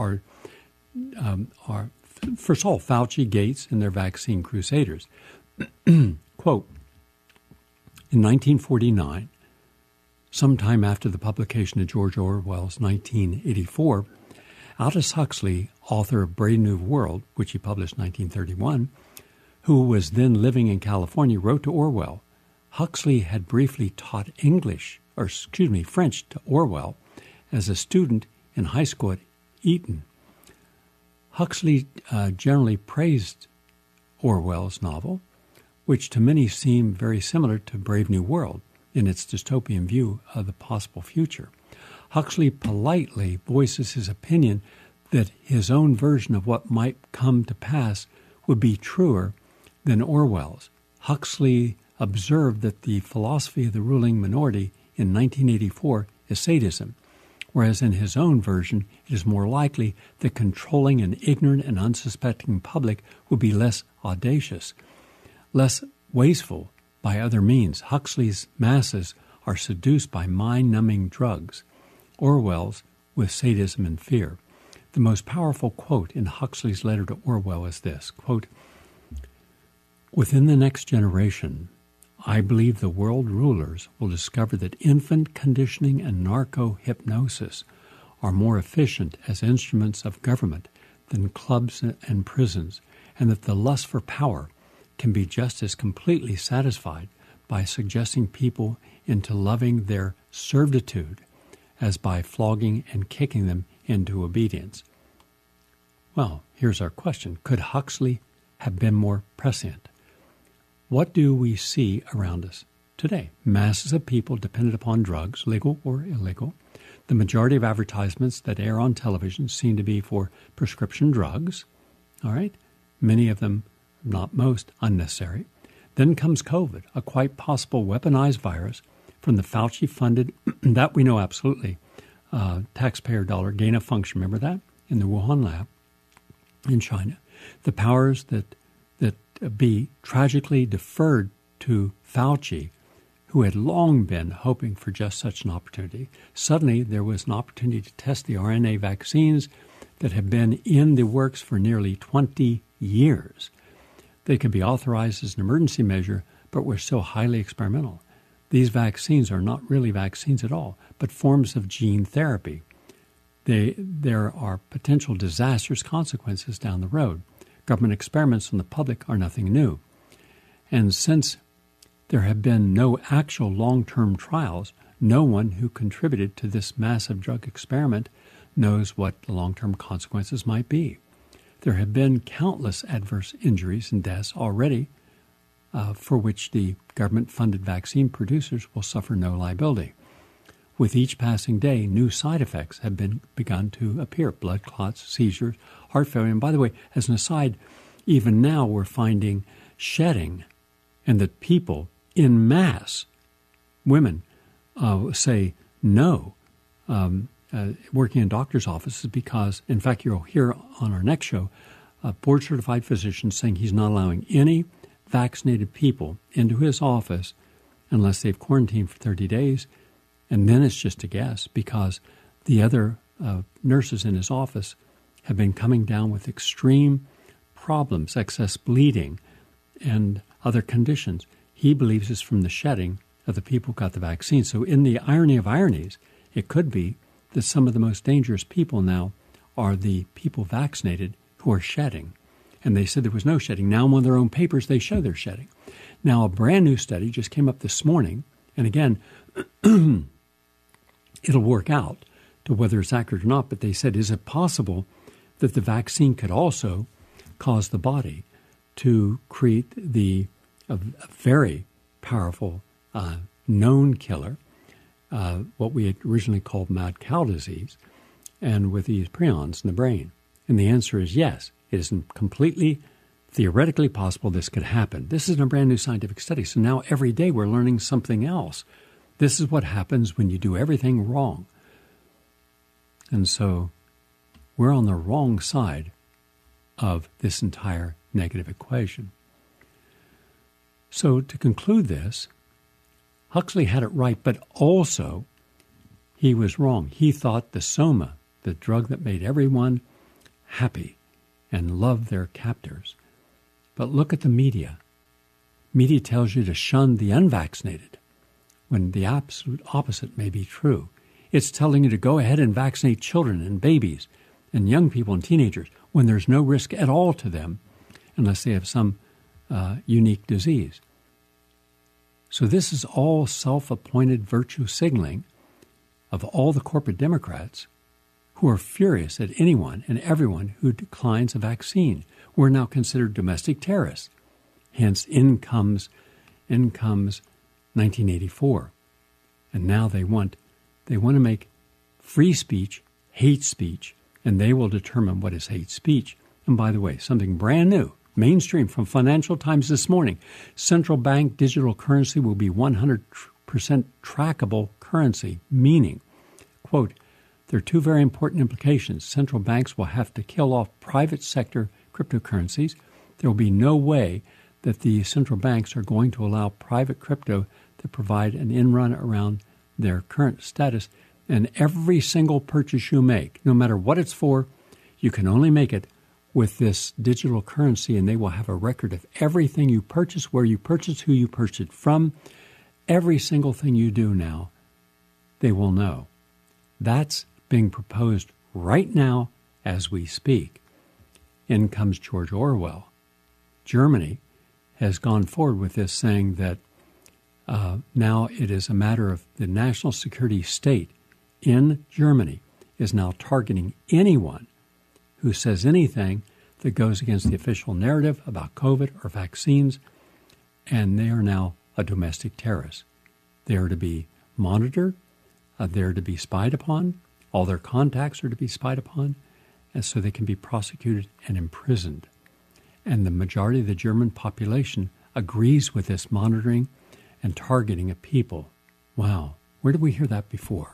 Fauci, Gates, and their vaccine crusaders." Quote, in 1949, sometime after the publication of George Orwell's 1984, Aldous Huxley, author of Brave New World, which he published in 1931, who was then living in California, wrote to Orwell. Huxley had briefly taught French to Orwell as a student in high school at Eton. Huxley generally praised Orwell's novel, which to many seemed very similar to Brave New World in its dystopian view of the possible future. Huxley politely voices his opinion that his own version of what might come to pass would be truer than Orwell's. Huxley observed that the philosophy of the ruling minority in 1984 is sadism, whereas in his own version it is more likely that controlling an ignorant and unsuspecting public would be less audacious, less wasteful by other means. Huxley's masses are seduced by mind-numbing drugs, Orwell's with sadism and fear. The most powerful quote in Huxley's letter to Orwell is this, quote, "Within the next generation, I believe the world rulers will discover that infant conditioning and narco-hypnosis are more efficient as instruments of government than clubs and prisons, and that the lust for power can be just as completely satisfied by suggesting people into loving their servitude as by flogging and kicking them into obedience." Well, here's our question. Could Huxley have been more prescient? What do we see around us today? Masses of people dependent upon drugs, legal or illegal. The majority of advertisements that air on television seem to be for prescription drugs. All right? Many of them, not most, unnecessary. Then comes COVID, a quite possible weaponized virus from the Fauci-funded, that we know absolutely, taxpayer dollar gain of function. Remember that? In the Wuhan lab in China. The powers that be tragically deferred to Fauci, who had long been hoping for just such an opportunity. Suddenly, there was an opportunity to test the RNA vaccines that have been in the works for nearly 20 years. They could be authorized as an emergency measure, but were still highly experimental. These vaccines are not really vaccines at all, but forms of gene therapy. There are potential disastrous consequences down the road. Government experiments on the public are nothing new. And since there have been no actual long-term trials, no one who contributed to this massive drug experiment knows what the long-term consequences might be. There have been countless adverse injuries and deaths already for which the government-funded vaccine producers will suffer no liability. With each passing day, new side effects have begun to appear: blood clots, seizures, heart failure. And by the way, as an aside, even now we're finding shedding, and that people in mass, women, say no, working in doctor's offices because, in fact, you'll hear on our next show, a board-certified physician saying he's not allowing any vaccinated people into his office unless they've quarantined for 30 days. And then it's just a guess because the other nurses in his office have been coming down with extreme problems, excess bleeding, and other conditions. He believes it's from the shedding of the people who got the vaccine. So in the irony of ironies, it could be that some of the most dangerous people now are the people vaccinated who are shedding. And they said there was no shedding. Now on their own papers, they show they're shedding. Now a brand new study just came up this morning. And again, it'll work out to whether it's accurate or not. But they said, is it possible that the vaccine could also cause the body to create a very powerful known killer, what we had originally called mad cow disease, and with these prions in the brain? And the answer is yes. It is completely theoretically possible this could happen. This is a brand new scientific study. So now every day we're learning something else. This is what happens when you do everything wrong. And so we're on the wrong side of this entire negative equation. So to conclude this, Huxley had it right, but also he was wrong. He thought the soma, the drug that made everyone happy and love their captors. But look at the media. Media tells you to shun the unvaccinated when the absolute opposite may be true. It's telling you to go ahead and vaccinate children and babies and young people and teenagers when there's no risk at all to them unless they have some unique disease. So this is all self-appointed virtue signaling of all the corporate Democrats who are furious at anyone and everyone who declines a vaccine. We're now considered domestic terrorists. Hence, in comes 1984. And now they want to make free speech hate speech, and they will determine what is hate speech. And by the way, something brand new, mainstream from Financial Times this morning, central bank digital currency will be 100% trackable currency, meaning, quote, there are two very important implications. Central banks will have to kill off private sector cryptocurrencies. There will be no way that the central banks are going to allow private crypto to provide an in-run around their current status. And every single purchase you make, no matter what it's for, You can only make it with this digital currency, and they will have a record of everything you purchase, where you purchase, who you purchased from, every single thing you do now, they will know. That's being proposed right now as we speak. In comes George Orwell. Germany has gone forward with this, saying that now it is a matter of the national security state in Germany is now targeting anyone who says anything that goes against the official narrative about COVID or vaccines, and they are now a domestic terrorist. They are to be monitored, they are to be spied upon, all their contacts are to be spied upon, and so they can be prosecuted and imprisoned. And the majority of the German population agrees with this monitoring and targeting of people. Wow, where did we hear that before?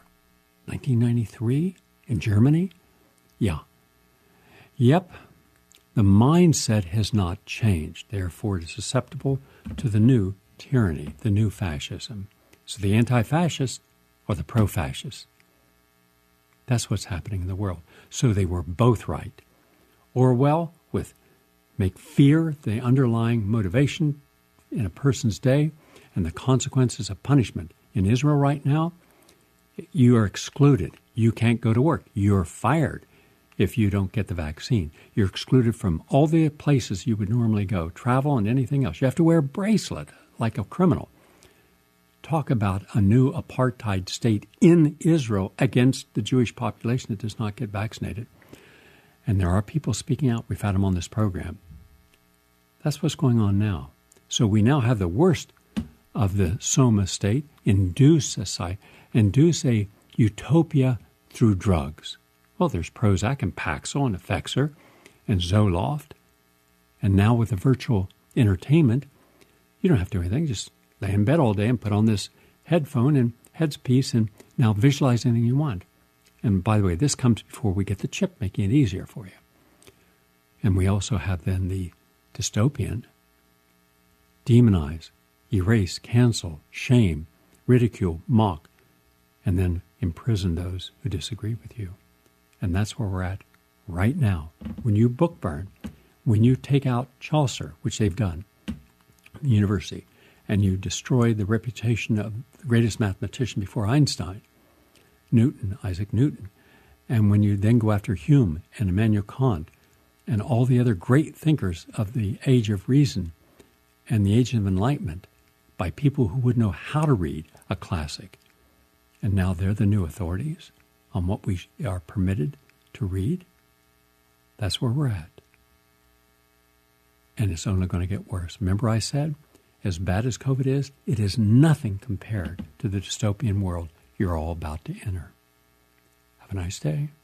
1993 in Germany? Yeah. Yep, the mindset has not changed. Therefore, it is susceptible to the new tyranny, the new fascism. So the anti-fascists or the pro-fascists. That's what's happening in the world. So they were both right. Orwell with make fear the underlying motivation in a person's day and the consequences of punishment. In Israel right now, you are excluded. You can't go to work. You're fired if you don't get the vaccine. You're excluded from all the places you would normally go, travel and anything else. You have to wear a bracelet like a criminal. Talk about a new apartheid state in Israel against the Jewish population that does not get vaccinated. And there are people speaking out. We've had them on this program. That's what's going on now. So we now have the worst of the Soma state induce a utopia through drugs. Well, there's Prozac and Paxil and Effexor and Zoloft. And now with the virtual entertainment, you don't have to do anything. Just lay in bed all day and put on this headphone and headpiece and now visualize anything you want. And by the way, this comes before we get the chip, making it easier for you. And we also have then the dystopian, demonize, erase, cancel, shame, ridicule, mock, and then imprison those who disagree with you. And that's where we're at right now. When you book burn, when you take out Chaucer, which they've done, the university, and you destroy the reputation of the greatest mathematician before Einstein, Newton, Isaac Newton, and when you then go after Hume and Immanuel Kant and all the other great thinkers of the age of reason and the age of enlightenment by people who would know how to read a classic, and now they're the new authorities on what we are permitted to read, that's where we're at. And it's only going to get worse. Remember I said, as bad as COVID is, it is nothing compared to the dystopian world you're all about to enter. Have a nice day.